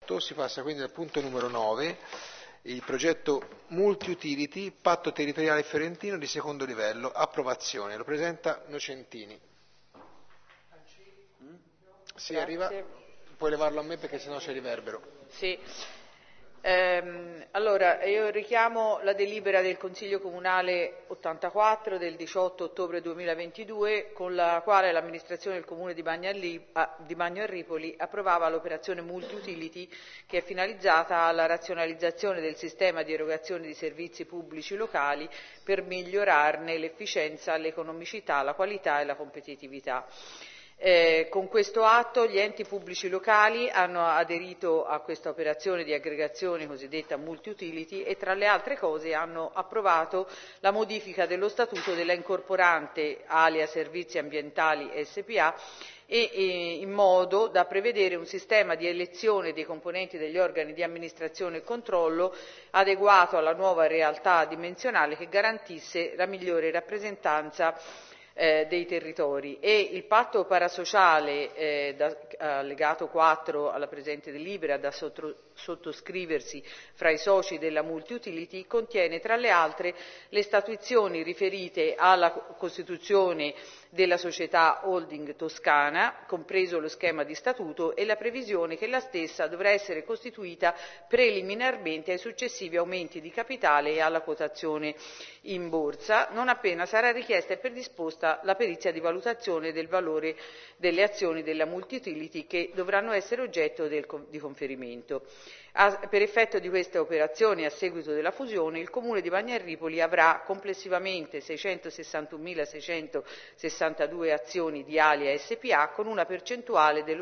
8, si passa quindi al punto numero 9, il progetto multi-utility, patto territoriale fiorentino di secondo livello, approvazione. Lo presenta Nocentini. Sì, arriva, puoi levarlo a me perché sennò c'è riverbero. Sì. Allora, io richiamo la delibera del Consiglio Comunale 84 del 18 ottobre 2022, con la quale l'amministrazione del Comune di Bagno a Ripoli approvava l'operazione multi-utility, che è finalizzata alla razionalizzazione del sistema di erogazione di servizi pubblici locali per migliorarne l'efficienza, l'economicità, la qualità e la competitività. Con questo atto gli enti pubblici locali hanno aderito a questa operazione di aggregazione cosiddetta multi-utility e tra le altre cose hanno approvato la modifica dello statuto della incorporante Alia Servizi Ambientali SPA in modo da prevedere un sistema di elezione dei componenti degli organi di amministrazione e controllo adeguato alla nuova realtà dimensionale che garantisse la migliore rappresentanza dei territori, e il patto parasociale allegato 4 alla presente delibera da sottoscriversi fra i soci della multi-utility contiene tra le altre le statuizioni riferite alla costituzione della società holding toscana, compreso lo schema di statuto, e la previsione che la stessa dovrà essere costituita preliminarmente ai successivi aumenti di capitale e alla quotazione in borsa, non appena sarà richiesta e predisposta la perizia di valutazione del valore delle azioni della multi-utility che dovranno essere oggetto di conferimento. Per effetto di queste operazioni, a seguito della fusione, il Comune di Bagno a Ripoli avrà complessivamente 661.662 azioni di Alia SPA con una percentuale dello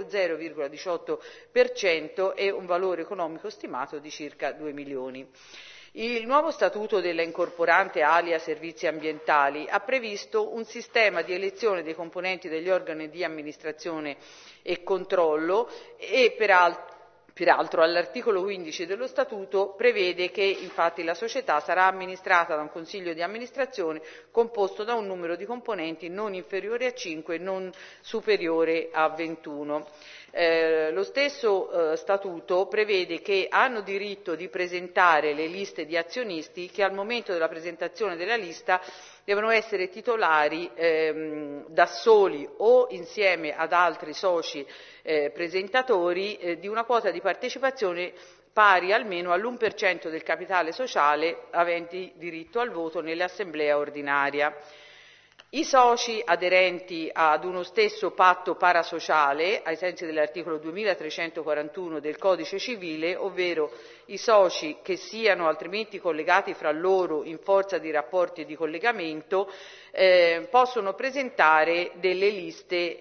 0,18% e un valore economico stimato di circa 2 milioni. Il nuovo statuto della incorporante Alia Servizi Ambientali ha previsto un sistema di elezione dei componenti degli organi di amministrazione e controllo e peraltro all'articolo 15 dello statuto prevede che infatti la società sarà amministrata da un consiglio di amministrazione composto da un numero di componenti non inferiore a 5 e non superiore a 21. Lo stesso statuto prevede che hanno diritto di presentare le liste di azionisti che al momento della presentazione della lista devono essere titolari da soli o insieme ad altri soci presentatori di una quota di partecipazione pari almeno all'1% del capitale sociale aventi diritto al voto nell'assemblea ordinaria. I soci aderenti ad uno stesso patto parasociale, ai sensi dell'articolo 2341 del Codice Civile, ovvero i soci che siano altrimenti collegati fra loro in forza di rapporti di collegamento, possono presentare delle liste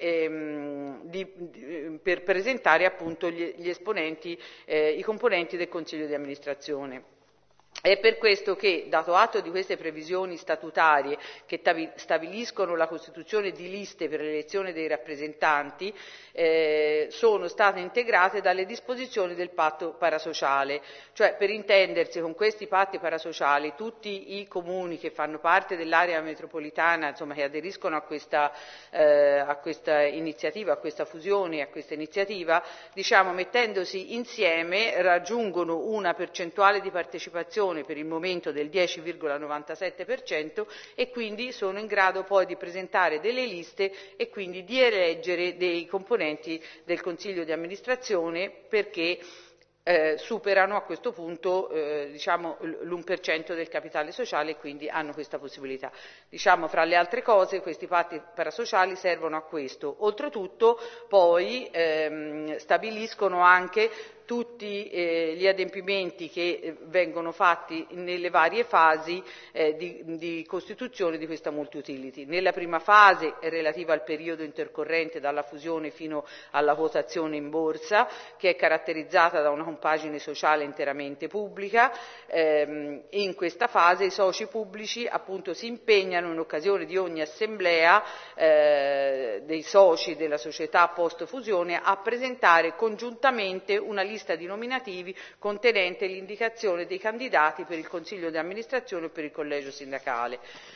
per presentare appunto gli esponenti, i componenti del Consiglio di amministrazione. È per questo che, dato atto di queste previsioni statutarie che stabiliscono la costituzione di liste per l'elezione dei rappresentanti, sono state integrate dalle disposizioni del patto parasociale, cioè per intendersi con questi patti parasociali tutti i comuni che fanno parte dell'area metropolitana, insomma, che aderiscono a questa iniziativa, a questa fusione, a questa iniziativa, diciamo mettendosi insieme raggiungono una percentuale di partecipazione per il momento del 10,97% e quindi sono in grado poi di presentare delle liste e quindi di eleggere dei componenti del Consiglio di amministrazione perché superano a questo punto diciamo l'1% del capitale sociale e quindi hanno questa possibilità. Diciamo, fra le altre cose, questi patti parasociali servono a questo. Oltretutto poi stabiliscono anche tutti gli adempimenti che vengono fatti nelle varie fasi di costituzione di questa multi-utility. Nella prima fase, relativa al periodo intercorrente dalla fusione fino alla votazione in borsa, che è caratterizzata da una compagine sociale interamente pubblica, in questa fase i soci pubblici appunto si impegnano in occasione di ogni assemblea dei soci della società post fusione a presentare congiuntamente una lista di nominativi contenente l'indicazione dei candidati per il consiglio di amministrazione o per il collegio sindacale.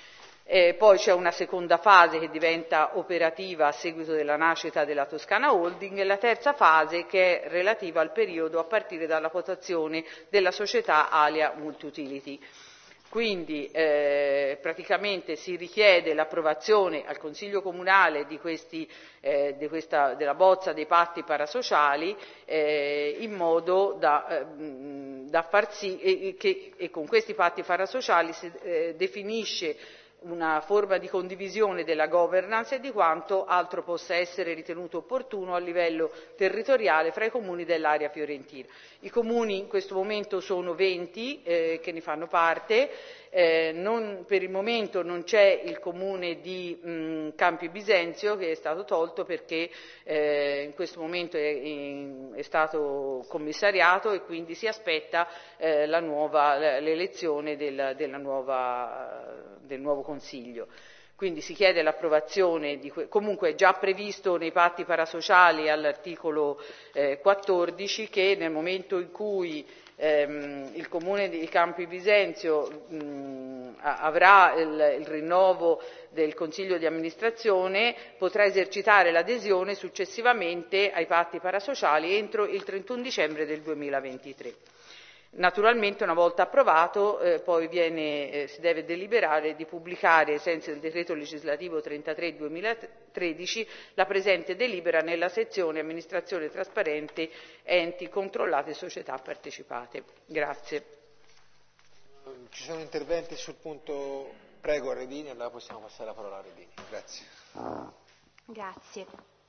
Poi c'è una seconda fase che diventa operativa a seguito della nascita della Toscana Holding e la terza fase che è relativa al periodo a partire dalla quotazione della società Alia Multiutility. Quindi praticamente si richiede l'approvazione al Consiglio Comunale della bozza dei patti parasociali in modo da far sì che con questi patti parasociali si definisce una forma di condivisione della governance e di quanto altro possa essere ritenuto opportuno a livello territoriale fra i comuni dell'area fiorentina. I comuni in questo momento sono 20 che ne fanno parte, per il momento non c'è il comune di Campi Bisenzio che è stato tolto perché in questo momento è stato commissariato e quindi si aspetta l'elezione del nuovo Consiglio. Quindi si chiede l'approvazione comunque è già previsto nei patti parasociali all'articolo 14 che nel momento in cui il comune di Campi Bisenzio avrà il rinnovo del consiglio di amministrazione potrà esercitare l'adesione successivamente ai patti parasociali entro il 31 dicembre del 2023. Naturalmente una volta approvato poi si deve deliberare di pubblicare ai sensi del decreto legislativo 33/2013 la presente delibera nella sezione amministrazione trasparente enti controllati e società partecipate. Grazie. Ci sono interventi sul punto? Prego Redini, allora possiamo passare la parola a Redini. Grazie. Grazie.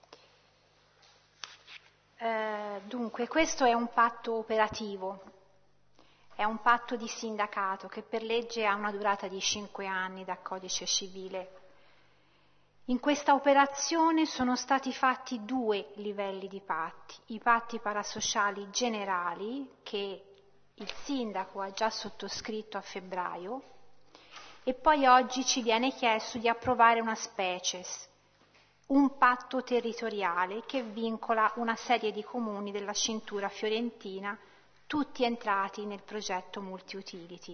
Dunque, questo è un patto operativo. È un patto di sindacato che per legge ha una durata di 5 anni da codice civile. In questa operazione sono stati fatti 2 livelli di patti, i patti parasociali generali che il sindaco ha già sottoscritto a febbraio e poi oggi ci viene chiesto di approvare una species, un patto territoriale che vincola una serie di comuni della cintura fiorentina tutti entrati nel progetto multi-utility.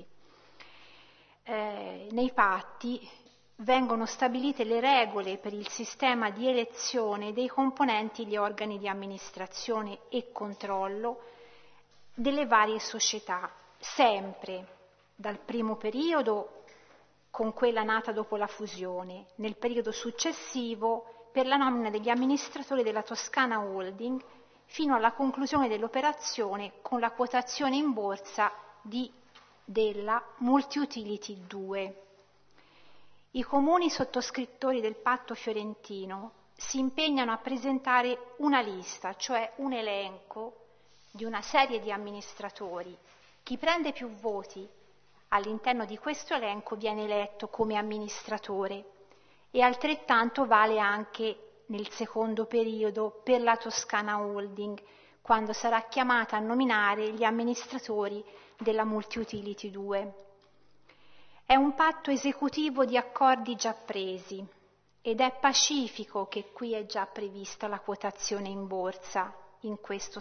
Nei patti vengono stabilite le regole per il sistema di elezione dei componenti degli organi di amministrazione e controllo delle varie società, sempre dal primo periodo con quella nata dopo la fusione, nel periodo successivo per la nomina degli amministratori della Toscana Holding fino alla conclusione dell'operazione con la quotazione in borsa della Multiutility 2. I comuni sottoscrittori del patto fiorentino si impegnano a presentare una lista, cioè un elenco di una serie di amministratori. Chi prende più voti all'interno di questo elenco viene eletto come amministratore e altrettanto vale anche nel secondo periodo per la Toscana Holding, quando sarà chiamata a nominare gli amministratori della Multiutility 2. È un patto esecutivo di accordi già presi ed è pacifico che qui è già prevista la quotazione in borsa in questo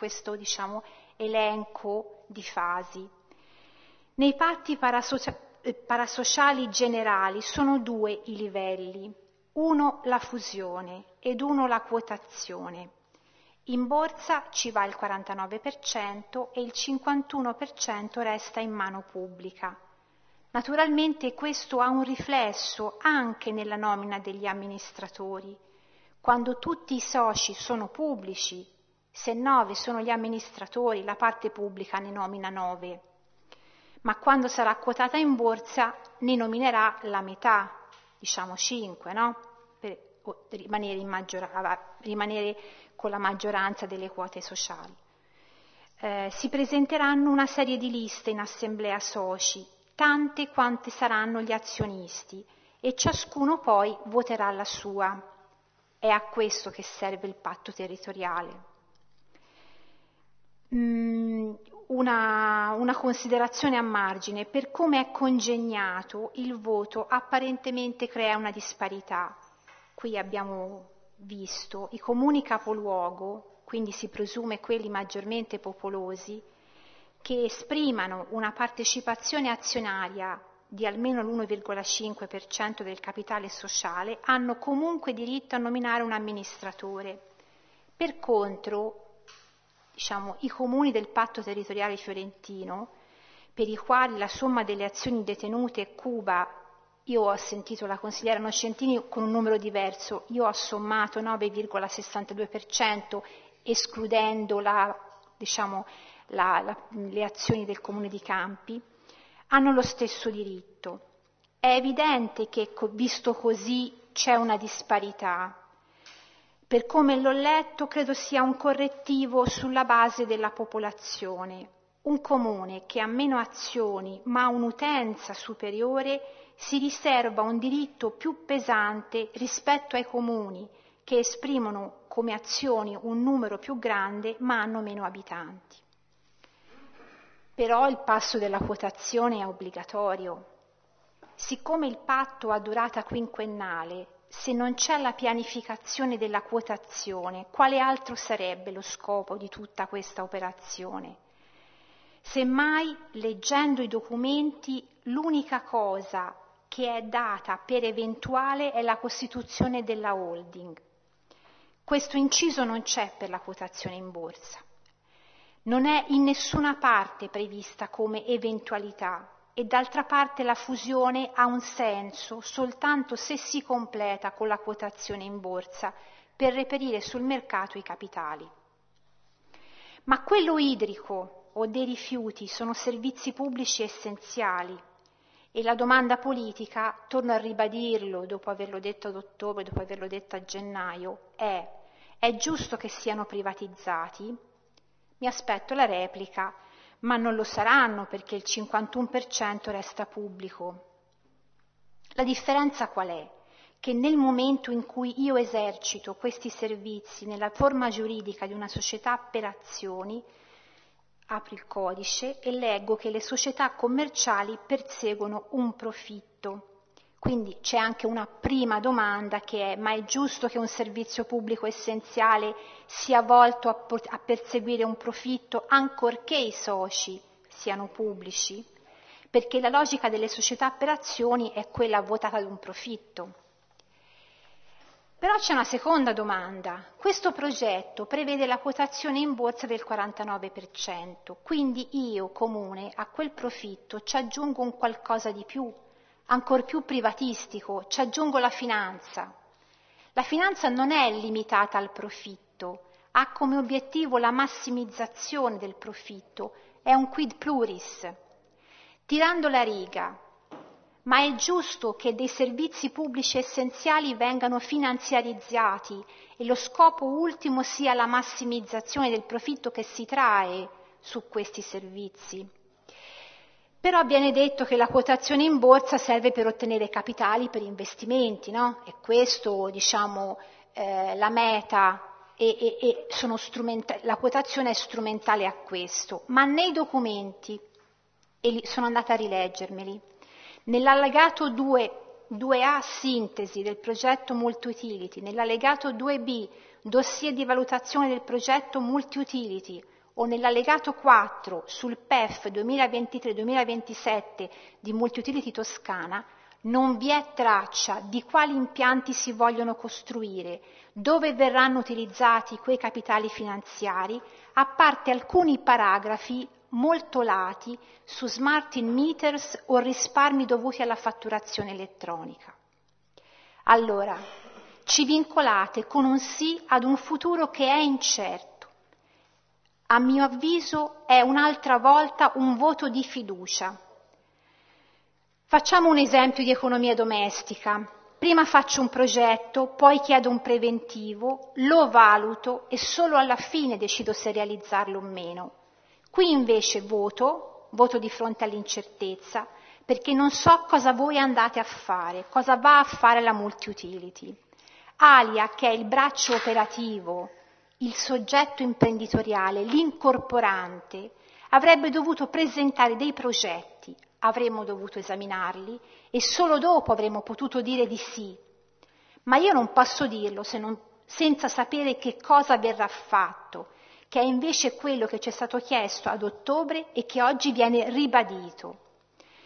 elenco di fasi. Nei patti parasociali generali sono 2 i livelli. Uno la fusione ed uno la quotazione. In borsa ci va il 49% e il 51% resta in mano pubblica. Naturalmente questo ha un riflesso anche nella nomina degli amministratori. Quando tutti i soci sono pubblici, se 9 sono gli amministratori, la parte pubblica ne nomina 9. Ma quando sarà quotata in borsa ne nominerà la metà. 5, no? Per rimanere con la maggioranza delle quote sociali. Si presenteranno una serie di liste in assemblea soci, tante quante saranno gli azionisti, e ciascuno poi voterà la sua. È a questo che serve il patto territoriale. Una considerazione a margine: per come è congegnato il voto apparentemente crea una disparità. Qui abbiamo visto i comuni capoluogo, quindi si presume quelli maggiormente popolosi, che esprimano una partecipazione azionaria di almeno l'1,5% del capitale sociale hanno comunque diritto a nominare un amministratore. Per contro, i comuni del patto territoriale fiorentino, per i quali la somma delle azioni detenute cuba, io ho sentito la consigliera Nocentini con un numero diverso, io ho sommato 9,62%, escludendo le azioni del comune di Campi, hanno lo stesso diritto. È evidente che, visto così, c'è una disparità. Per come l'ho letto, credo sia un correttivo sulla base della popolazione. Un comune che ha meno azioni ma ha un'utenza superiore si riserva un diritto più pesante rispetto ai comuni che esprimono come azioni un numero più grande ma hanno meno abitanti. Però il passo della quotazione è obbligatorio. Siccome il patto ha durata quinquennale, se non c'è la pianificazione della quotazione, quale altro sarebbe lo scopo di tutta questa operazione? Semmai, leggendo i documenti, l'unica cosa che è data per eventuale è la costituzione della holding. Questo inciso non c'è per la quotazione in borsa. Non è in nessuna parte prevista come eventualità e d'altra parte la fusione ha un senso soltanto se si completa con la quotazione in borsa per reperire sul mercato i capitali. Ma quello idrico o dei rifiuti sono servizi pubblici essenziali e la domanda politica, torno a ribadirlo dopo averlo detto ad ottobre, dopo averlo detto a gennaio, è giusto che siano privatizzati? Mi aspetto la replica, ma non lo saranno perché il 51% resta pubblico. La differenza qual è? Che nel momento in cui io esercito questi servizi nella forma giuridica di una società per azioni, apro il codice e leggo che le società commerciali perseguono un profitto. Quindi c'è anche una prima domanda che è: ma è giusto che un servizio pubblico essenziale sia volto a perseguire un profitto ancorché i soci siano pubblici? Perché la logica delle società per azioni è quella votata ad un profitto. Però c'è una seconda domanda. Questo progetto prevede la quotazione in borsa del 49%, quindi io, comune, a quel profitto ci aggiungo un qualcosa di più, ancor più privatistico, ci aggiungo la finanza. La finanza non è limitata al profitto, ha come obiettivo la massimizzazione del profitto, è un quid pluris. Tirando la riga, ma è giusto che dei servizi pubblici essenziali vengano finanziarizzati e lo scopo ultimo sia la massimizzazione del profitto che si trae su questi servizi. Però viene detto che la quotazione in borsa serve per ottenere capitali per investimenti, no? E questo, la meta la quotazione è strumentale a questo. Ma nei documenti, e sono andata a rileggermeli, nell'allegato 2A sintesi del progetto multi-utility, nell'allegato 2B dossier di valutazione del progetto multi-utility o nell'allegato 4 sul PEF 2023-2027 di Multi-Utility Toscana, non vi è traccia di quali impianti si vogliono costruire, dove verranno utilizzati quei capitali finanziari, a parte alcuni paragrafi molto lati su smart meters o risparmi dovuti alla fatturazione elettronica. Allora, ci vincolate con un sì ad un futuro che è incerto. A mio avviso è un'altra volta un voto di fiducia. Facciamo un esempio di economia domestica. Prima faccio un progetto, poi chiedo un preventivo, lo valuto e solo alla fine decido se realizzarlo o meno. Qui invece voto di fronte all'incertezza, perché non so cosa voi andate a fare, cosa va a fare la multi-utility. Alia, che è il braccio operativo, il soggetto imprenditoriale, l'incorporante, avrebbe dovuto presentare dei progetti, avremmo dovuto esaminarli e solo dopo avremmo potuto dire di sì. Ma io non posso dirlo senza sapere che cosa verrà fatto, che è invece quello che ci è stato chiesto ad ottobre e che oggi viene ribadito.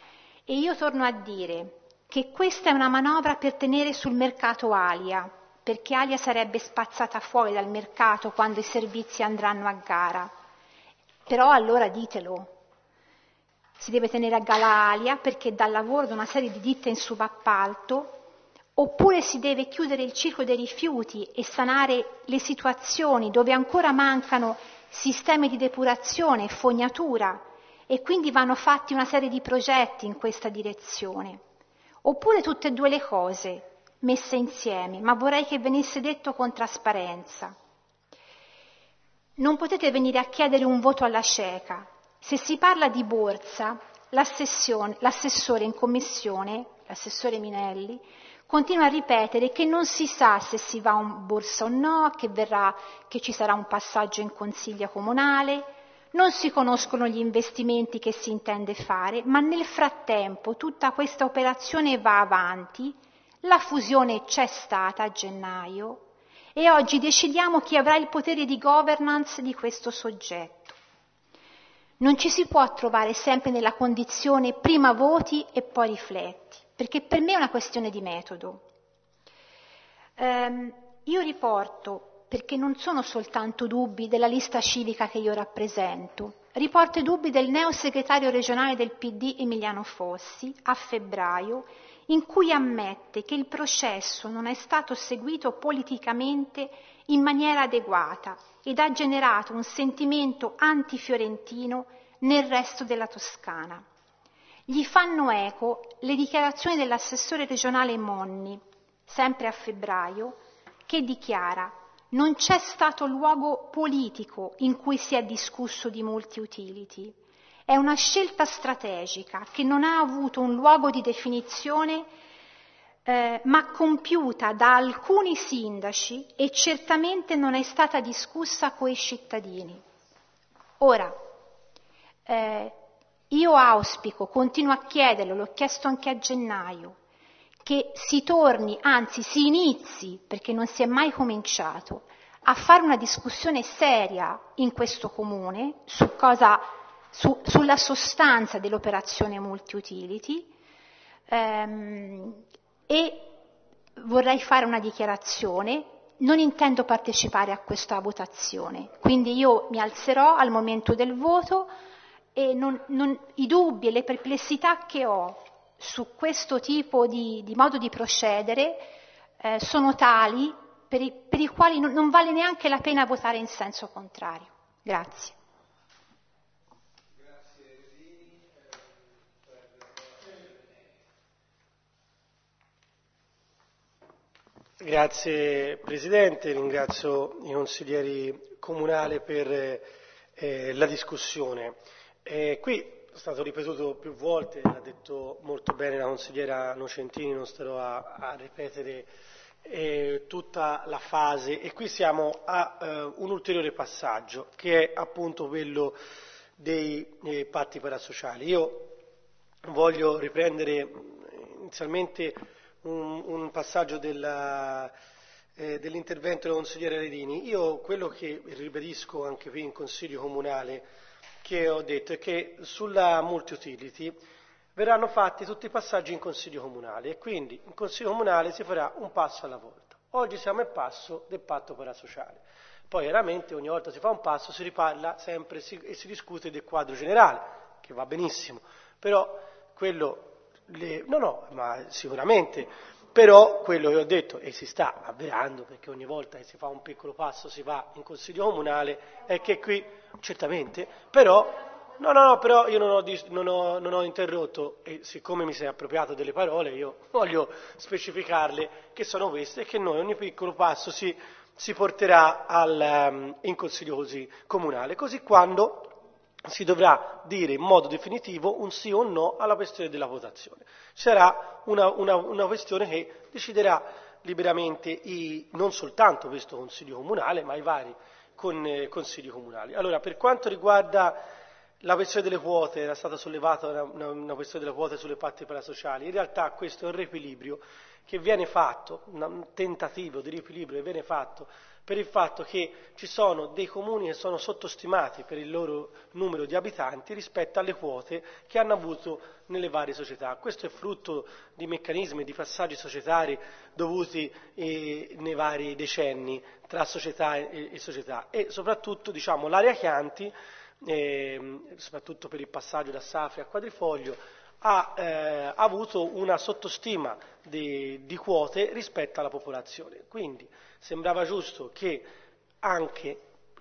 E io torno a dire che questa è una manovra per tenere sul mercato Alia, perché Alia sarebbe spazzata fuori dal mercato quando i servizi andranno a gara. Però allora ditelo. Si deve tenere a galla Alia perché dà lavoro ad una serie di ditte in subappalto, oppure si deve chiudere il ciclo dei rifiuti e sanare le situazioni dove ancora mancano sistemi di depurazione e fognatura e quindi vanno fatti una serie di progetti in questa direzione. Oppure tutte e due le cose messe insieme, ma vorrei che venisse detto con trasparenza. Non potete venire a chiedere un voto alla cieca. Se si parla di borsa, l'assessore in commissione, l'assessore Minelli, continua a ripetere che non si sa se si va in borsa o no, che ci sarà un passaggio in consiglio comunale, non si conoscono gli investimenti che si intende fare, ma nel frattempo tutta questa operazione va avanti, la fusione c'è stata a gennaio e oggi decidiamo chi avrà il potere di governance di questo soggetto. Non ci si può trovare sempre nella condizione prima voti e poi rifletti, perché per me è una questione di metodo. Io riporto, perché non sono soltanto dubbi della lista civica che io rappresento, riporto i dubbi del neosegretario regionale del PD Emiliano Fossi a febbraio, in cui ammette che il processo non è stato seguito politicamente in maniera adeguata ed ha generato un sentimento antifiorentino nel resto della Toscana. Gli fanno eco le dichiarazioni dell'assessore regionale Monni, sempre a febbraio, che dichiara: non c'è stato luogo politico in cui si è discusso di multi-utility. È una scelta strategica che non ha avuto un luogo di definizione ma compiuta da alcuni sindaci e certamente non è stata discussa coi cittadini. Ora, io auspico, continuo a chiederlo, l'ho chiesto anche a gennaio, che si torni, anzi si inizi, perché non si è mai cominciato, a fare una discussione seria in questo comune sulla sostanza dell'operazione multi-utility e vorrei fare una dichiarazione. Non intendo partecipare a questa votazione, quindi io mi alzerò al momento del voto e i dubbi e le perplessità che ho su questo tipo di modo di procedere sono tali per i quali non vale neanche la pena votare in senso contrario. Grazie. Grazie Presidente, ringrazio i consiglieri comunali per la discussione. Qui è stato ripetuto più volte, l'ha detto molto bene la consigliera Nocentini, non starò a ripetere tutta la fase, e qui siamo a un ulteriore passaggio che è appunto quello dei patti parasociali. Io voglio riprendere inizialmente un passaggio dell'intervento della consigliera Redini. Io quello che ribadisco anche qui in Consiglio Comunale che ho detto è che sulla multi-utility verranno fatti tutti i passaggi in Consiglio Comunale e quindi in Consiglio Comunale si farà un passo alla volta. Oggi siamo al passo del patto parasociale. Poi chiaramente ogni volta si fa un passo, si riparla sempre e si discute del quadro generale, che va benissimo, però quello ma sicuramente, però quello che ho detto, e si sta avverando, perché ogni volta che si fa un piccolo passo si va in Consiglio Comunale, è che qui, certamente, però io non ho interrotto, e siccome mi sei appropriato delle parole, io voglio specificarle che sono queste, e che noi ogni piccolo passo si porterà in Consiglio Comunale, così quando si dovrà dire in modo definitivo un sì o un no alla questione della votazione. Sarà una questione che deciderà liberamente non soltanto questo Consiglio Comunale, ma i vari Consigli Comunali. Allora, per quanto riguarda la questione delle quote, era stata sollevata una questione delle quote sulle patti parasociali, in realtà questo è un riequilibrio che viene fatto, un tentativo di riequilibrio che viene fatto per il fatto che ci sono dei comuni che sono sottostimati per il loro numero di abitanti rispetto alle quote che hanno avuto nelle varie società. Questo è frutto di meccanismi, di passaggi societari dovuti nei vari decenni tra società e società, e soprattutto l'area Chianti, soprattutto per il passaggio da Safri a Quadrifoglio, ha avuto una sottostima di quote rispetto alla popolazione. Quindi sembrava giusto che anche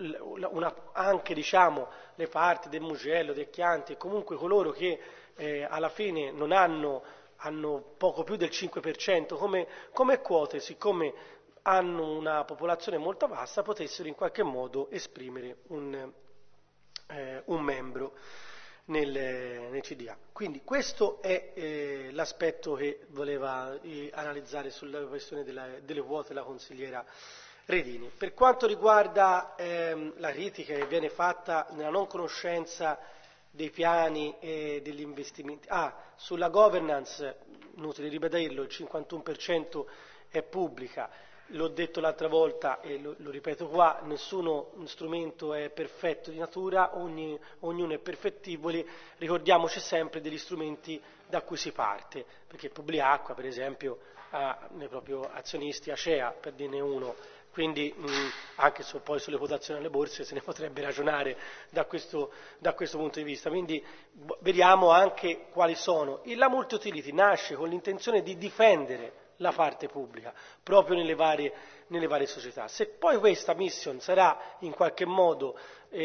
le parti del Mugello, del Chianti e comunque coloro che alla fine non hanno poco più del 5% come quote, siccome hanno una popolazione molto vasta, potessero in qualche modo esprimere un membro nel CDA. Quindi questo è l'aspetto che voleva analizzare sulla questione delle quote la consigliera Redini. Per quanto riguarda la critica che viene fatta nella non conoscenza dei piani e degli investimenti, sulla governance, inutile ripeterlo, il 51% è pubblica. L'ho detto l'altra volta e lo ripeto qua, nessuno strumento è perfetto di natura, ognuno è perfettibile, ricordiamoci sempre degli strumenti da cui si parte, perché Publiacqua per esempio ha nei propri azionisti Acea, per dirne uno, quindi anche poi sulle quotazioni alle borse se ne potrebbe ragionare da questo punto di vista, quindi vediamo anche quali sono. La multi-utility nasce con l'intenzione di difendere la parte pubblica, proprio nelle varie società. Se poi questa mission sarà in qualche modo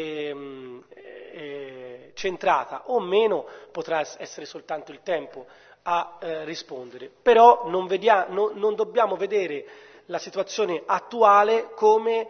centrata o meno, potrà essere soltanto il tempo a rispondere. Però non dobbiamo vedere la situazione attuale come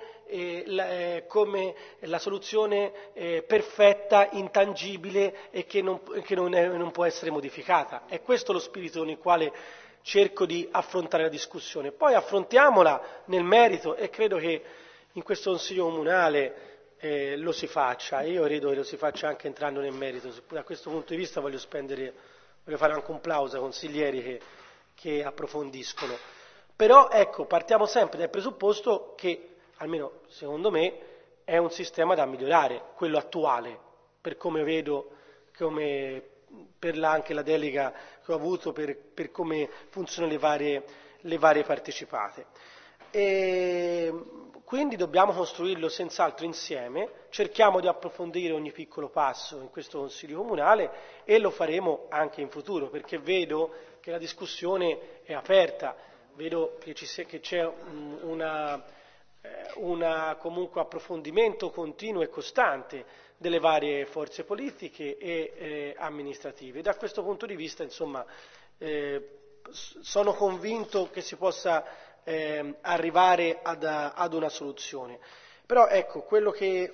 la soluzione perfetta, intangibile e che non può essere modificata. È questo lo spirito con il quale cerco di affrontare la discussione. Poi affrontiamola nel merito e credo che in questo Consiglio Comunale lo si faccia, e io credo che lo si faccia anche entrando nel merito. Da questo punto di vista voglio fare anche un plauso ai consiglieri che approfondiscono. Però ecco, partiamo sempre dal presupposto che, almeno secondo me, è un sistema da migliorare, quello attuale, per come vedo, per anche la delega che ho avuto, per come funzionano le varie partecipate. E quindi dobbiamo costruirlo senz'altro insieme, cerchiamo di approfondire ogni piccolo passo in questo Consiglio Comunale e lo faremo anche in futuro, perché vedo che la discussione è aperta, vedo che c'è comunque approfondimento continuo e costante delle varie forze politiche e amministrative. Da questo punto di vista, insomma, sono convinto che si possa arrivare ad una soluzione. Però ecco, quello che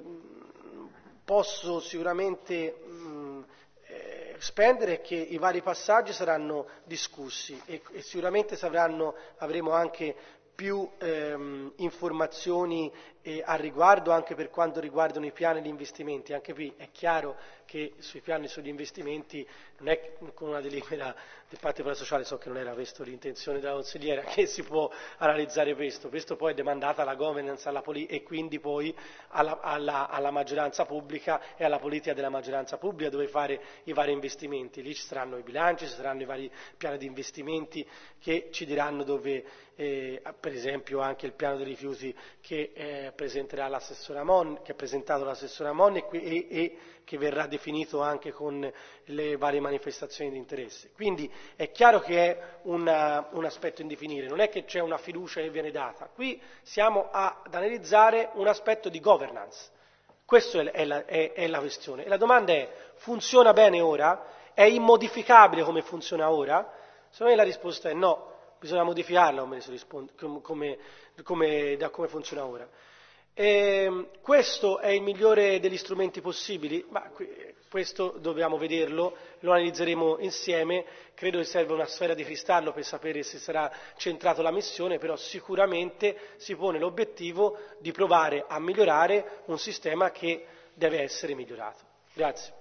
posso sicuramente spendere è che i vari passaggi saranno discussi e sicuramente avremo anche più informazioni al riguardo, anche per quanto riguardano i piani di investimenti. Anche qui è chiaro che sui piani sugli investimenti non è con una delibera del Patto per la Sociale, so che non era questa l'intenzione della consigliera, che si può analizzare questo poi è demandata alla governance e quindi poi alla maggioranza pubblica e alla politica della maggioranza pubblica dove fare i vari investimenti. Lì ci saranno i bilanci, ci saranno i vari piani di investimenti che ci diranno dove, per esempio anche il piano dei rifiuti che presenterà l'assessore Amon, che ha presentato l'assessore Amon e che verrà definito anche con le varie manifestazioni di interesse. Quindi è chiaro che è un aspetto in definire, non è che c'è una fiducia che viene data, qui siamo ad analizzare un aspetto di governance, questa è la questione. E la domanda è: funziona bene ora? È immodificabile come funziona ora? Secondo me la risposta è no, bisogna modificarla come funziona ora. Questo è il migliore degli strumenti possibili? Ma questo dobbiamo vederlo, lo analizzeremo insieme, credo che serva una sfera di cristallo per sapere se sarà centrata la missione, però sicuramente si pone l'obiettivo di provare a migliorare un sistema che deve essere migliorato. Grazie.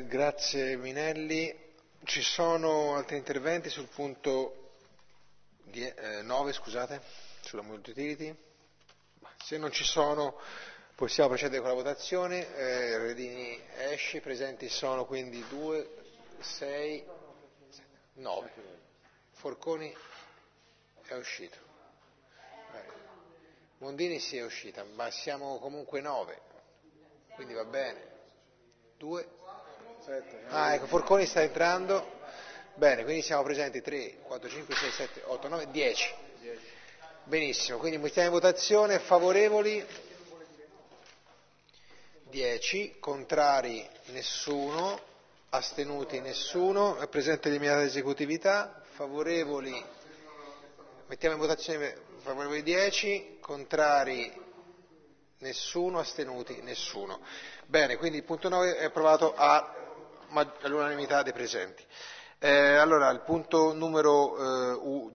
Grazie Minelli. Ci sono altri interventi sul punto 9, scusate, sulla multi-utility. Se non ci sono possiamo procedere con la votazione. Redini esce, presenti sono quindi 2, 6, 9. Forconi è uscito. Mondini sì, è uscita, ma siamo comunque 9, quindi va bene. 2. Ecco, Forconi sta entrando. Bene, quindi siamo presenti 3, 4, 5, 6, 7, 8, 9, 10. Benissimo, quindi mettiamo in votazione favorevoli 10, contrari nessuno, astenuti nessuno, è presente l'immediata esecutività, favorevoli, mettiamo in votazione favorevoli 10, contrari nessuno, astenuti nessuno. Bene, quindi il punto 9 è approvato all'unanimità dei presenti. Allora, il punto numero